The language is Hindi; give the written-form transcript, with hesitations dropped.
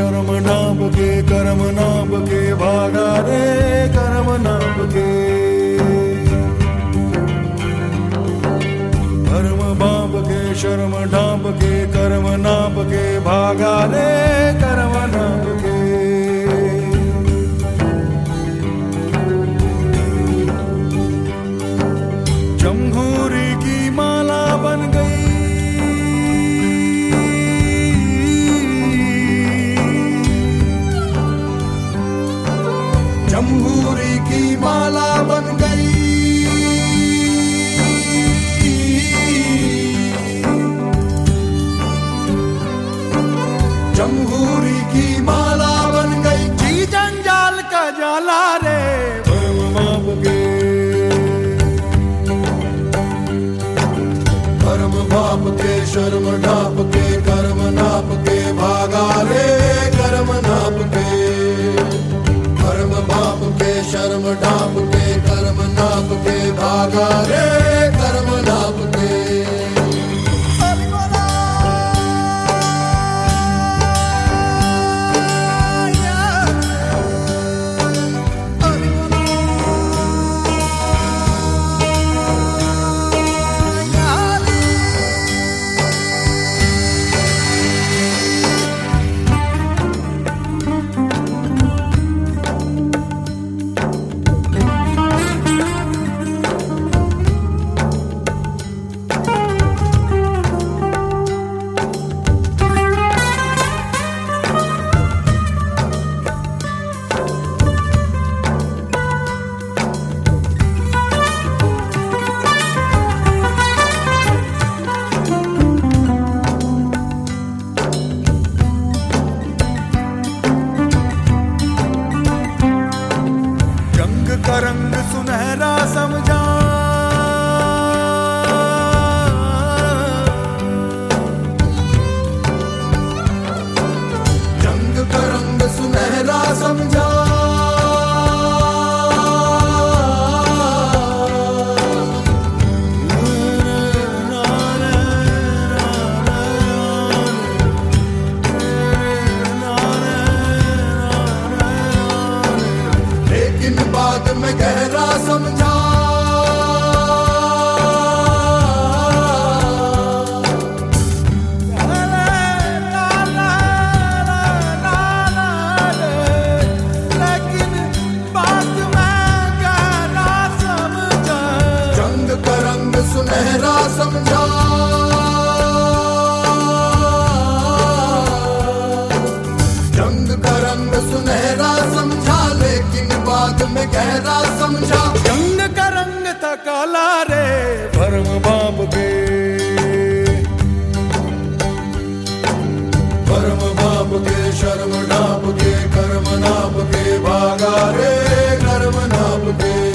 शर्म नाप के कर्म नाप के भागा रे कर्म नाप के। धर्म बाप के शर्म ढांप के कर्म नाप के भागा रे कर्म नाप के। जमहूरी की माला बन गई जमहूरी की माला बन गई। जमहूरी की माला बन गई। जी जंजाल का जाला रे भरम बाप के। धर्म बाप के शर्म ढाप के कर्म नाप के भागा रे कर्म नाप के। धर्म बाप के शर्म ढाप के कर्म नाप के भागा रे कर्म नाप के। का रंग सुनहरा समझा जंग का रंग सुनहरा समझा। बाद में गहरा समझा। लेकिन बात में गहरा समझा। जंग का रंग सुनहरा समझा। जंग का रंग सुनहरा समझा लेकिन बाद में गहरा समझा। जंग का रंग था काला रे भरम बाप के। भरम बाप के शर्म नाप के कर्म नाप के भागा रे कर्म नाप के।